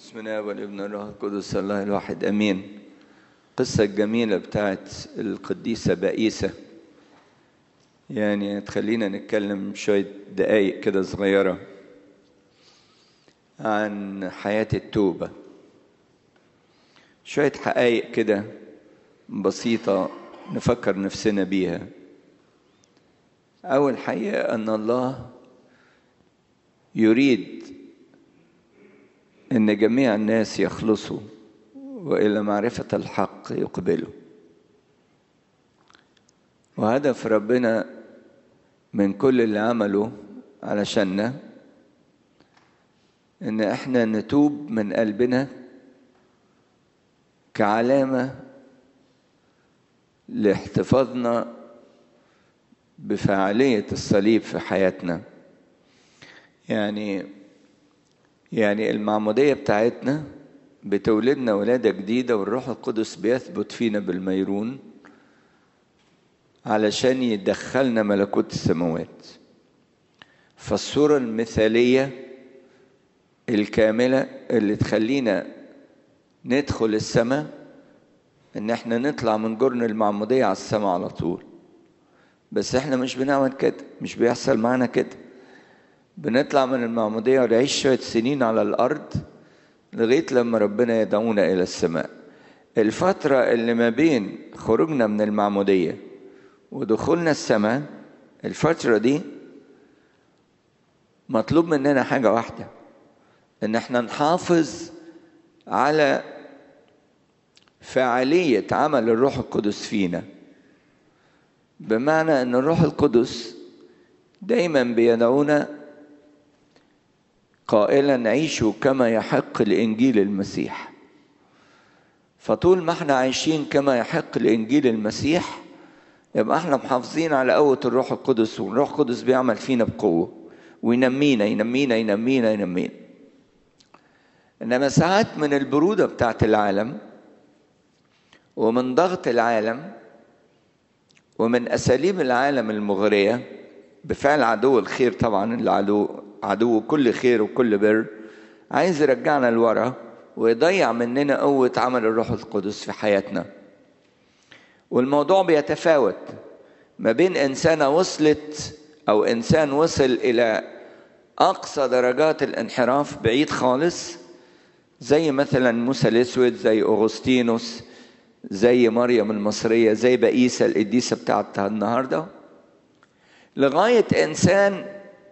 بسم الله والابن والروح القدس الله الواحد امين. قصة جميلة بتاعت القديسة بائسة، يعني تخلينا نتكلم شوية دقايق كده صغيرة عن حياة التوبة، شوية حقائق كده بسيطة نفكر نفسنا بيها. أول حقيقة أن الله يريد أن جميع الناس يخلصوا وإلى معرفة الحق يقبلوا، وهدف ربنا من كل اللي عمله علشاننا إن إحنا نتوب من قلبنا كعلامة لاحتفاظنا بفعالية الصليب في حياتنا. يعني المعمودية بتاعتنا بتولدنا ولادة جديدة، والروح القدس بيثبت فينا بالميرون علشان يدخلنا ملكوت السماوات. فالصورة المثالية الكاملة اللي تخلينا ندخل السماء ان احنا نطلع من جرن المعمودية على السماء على طول. بس احنا مش بنعمل كده، مش بيحصل معنا كده. بنطلع من المعمودية ونعيش شوية سنين على الأرض لغاية لما ربنا يدعونا إلى السماء. الفترة اللي ما بين خروجنا من المعمودية ودخولنا السماء، الفترة دي مطلوب مننا حاجة واحدة، إن احنا نحافظ على فعالية عمل الروح القدس فينا. بمعنى أن الروح القدس دايما بيدعونا قائلا عيشوا كما يحق لإنجيل المسيح. فطول ما احنا عايشين كما يحق لإنجيل المسيح يبقى احنا محافظين على قوة الروح القدس، والروح القدس بيعمل فينا بقوة وينمينا ينمينا ينمينا ينمينا. إنما ساعات من البرودة بتاعت العالم ومن ضغط العالم ومن أساليب العالم المغرية بفعل عدو الخير، طبعا العدو عدو كل خير وكل بر، عايز يرجعنا لورا ويضيع مننا قوة عمل الروح القدس في حياتنا. والموضوع بيتفاوت ما بين إنسانة وصلت أو إنسان وصل إلى أقصى درجات الانحراف بعيد خالص، زي مثلا موسى الأسود، زي أغسطينوس، زي مريم المصرية، زي بائسة القديسة بتاعتها النهاردة، لغاية إنسان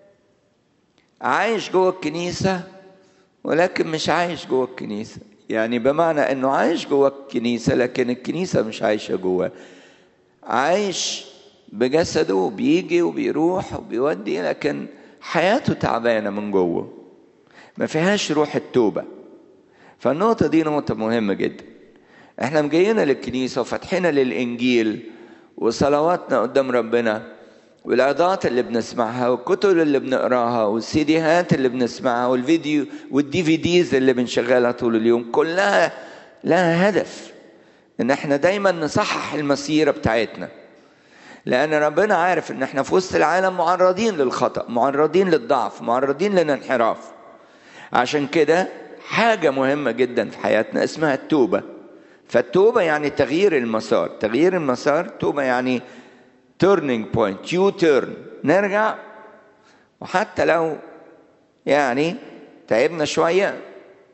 عايش جوه الكنيسة ولكن مش عايش جوه الكنيسة. يعني بمعنى أنه عايش جوه الكنيسة لكن الكنيسة مش عايشة جوه، عايش بجسده، بيجي وبيروح وبيودي، لكن حياته تعبانة من جوه، ما فيهاش روح التوبة. فالنقطة دي نقطة مهمة جدا. احنا مجينا للكنيسة وفتحنا للإنجيل وصلواتنا قدام ربنا والعظات اللي بنسمعها والكتب اللي بنقراها والسيديهات اللي بنسمعها والفيديو والدي في ديز اللي بنشغلها طول اليوم، كلها لها هدف ان احنا دايما نصحح المسيرة بتاعتنا. لان ربنا عارف ان احنا في وسط العالم معرضين للخطأ، معرضين للضعف، معرضين للانحراف. عشان كده حاجة مهمة جدا في حياتنا اسمها التوبة. فالتوبة يعني تغيير المسار. تغيير المسار، توبة يعني turning point, U-turn، نرجع، وحتى لو يعني تعبنا شوية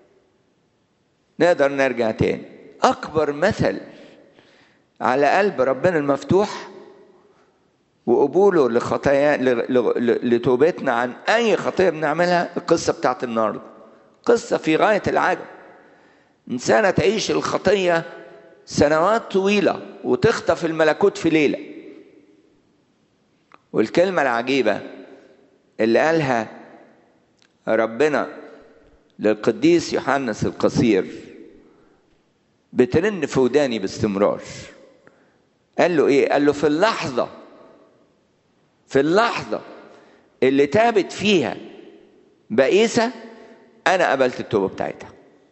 نقدر نرجع تاني. أكبر مثل على قلب ربنا المفتوح وقبوله لخطايا لتوبتنا عن أي خطية بنعملها القصة بتاعت النهاردة. قصة في غاية العجب. إنسانة تعيش الخطية سنوات طويلة وتخطف الملكوت في ليلة. والكلمة العجيبة اللي قالها ربنا للقديس يوحنس القصير بترن في وداني باستمرار. قال له ايه؟ قال له في اللحظة اللي تابت فيها بائسة انا قبلت التوبة بتاعتها.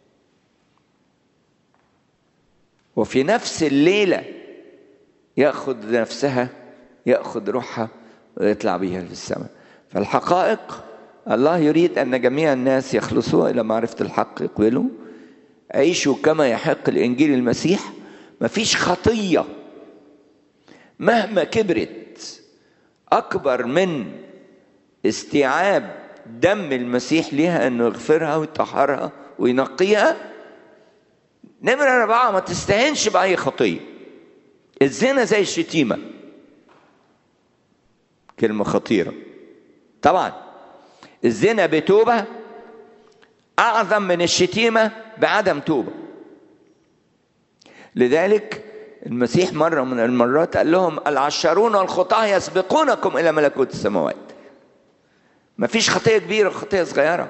وفي نفس الليلة يأخذ نفسها، يأخذ روحها ويطلع بيها في السماء. فالحقائق الله يريد أن جميع الناس يخلصوا إلى معرفة الحق يقبلوا. عيشوا كما يحق الإنجيل المسيح. مفيش خطية مهما كبرت أكبر من استيعاب دم المسيح ليها أنه يغفرها ويطهرها وينقيها. نمرة 4، ما تستهينش بأي خطية. الزنا زي الشتيمة، كلمة خطيرة طبعا. الزنا بتوبة أعظم من الشتيمة بعدم توبة. لذلك المسيح مرة من المرات قال لهم: العشرون والخطاة يسبقونكم إلى ملكوت السماوات. ما فيش خطية كبيرة خطية صغيرة،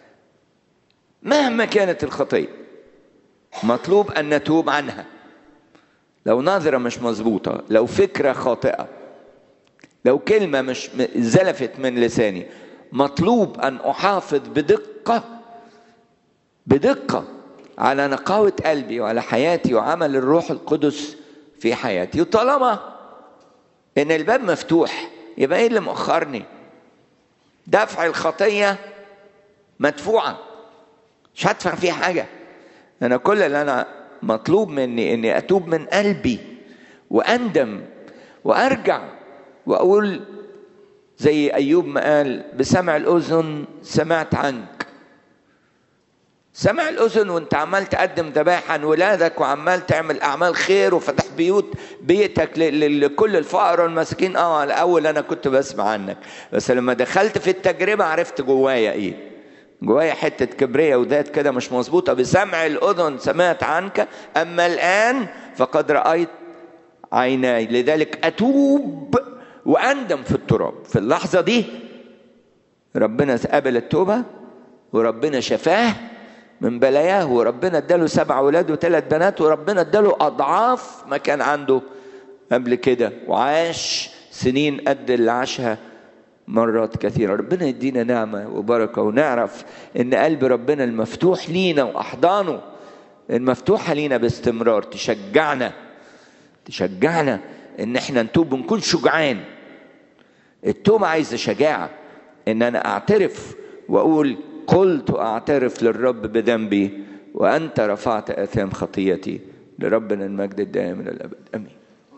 مهما كانت الخطية مطلوب أن نتوب عنها. لو نظرة مش مظبوطة، لو فكرة خاطئة، لو كلمة مش زلفت من لساني، مطلوب أن أحافظ بدقة على نقاوة قلبي وعلى حياتي وعمل الروح القدس في حياتي. وطالما إن الباب مفتوح، يبقى إيه اللي مؤخرني؟ دفع الخطية مدفوعة، مش هدفع فيه حاجة. أنا كل اللي أنا مطلوب مني إني أتوب من قلبي وأندم وأرجع وأقول زي أيوب ما قال: بسمع الأذن سمعت عنك. سمع الأذن وانت عمال تقدم ذبائح عن ولادك وعمال تعمل أعمال خير وفتح بيتك لكل الفقراء والمساكين. الأول أنا كنت بسمع عنك، بس لما دخلت في التجربة عرفت جوايا إيه. جوايا حتة كبرية وذات كده مش مظبوطة. بسمع الأذن سمعت عنك، أما الآن فقد رأيت عيناي. لذلك أتوب وأندم في التراب. في اللحظة دي ربنا قبل التوبة، وربنا شفاه من بلاياه، وربنا اداله 7 أولاد و3 بنات، وربنا اداله أضعاف ما كان عنده قبل كده، وعاش سنين قد اللي عاشها مرات كثيرة. ربنا يدينا نعمة وبركة، ونعرف ان قلب ربنا المفتوح لينا وأحضانه المفتوحة لينا باستمرار تشجعنا ان احنا نتوب ونكون شجعان. التوبة عايزة شجاعة، ان انا اعترف واقول: قلت أعترف للرب بذنبي وأنت رفعت آثام خطيتي. لربنا المجد الدائم إلى الأبد، آمين.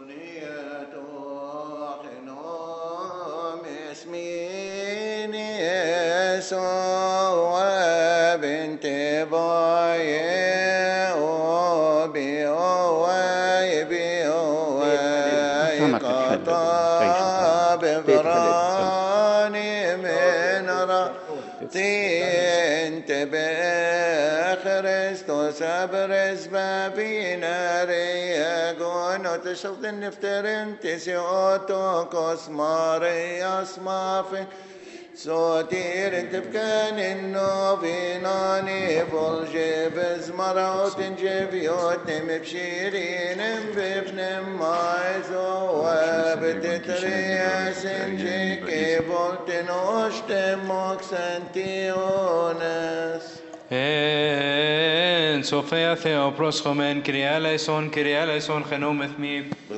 Sabres babinare gono te shalden nefterente si oto kosmare asmafe sotir tefkan innovinani volje bezmaraut injeviot nemebshirin bibnem maizo abtetrias injike volten ostem moxantiones Sofia Theo proschomen, Kyrie eleison, Kyrie eleison, genom ethmi.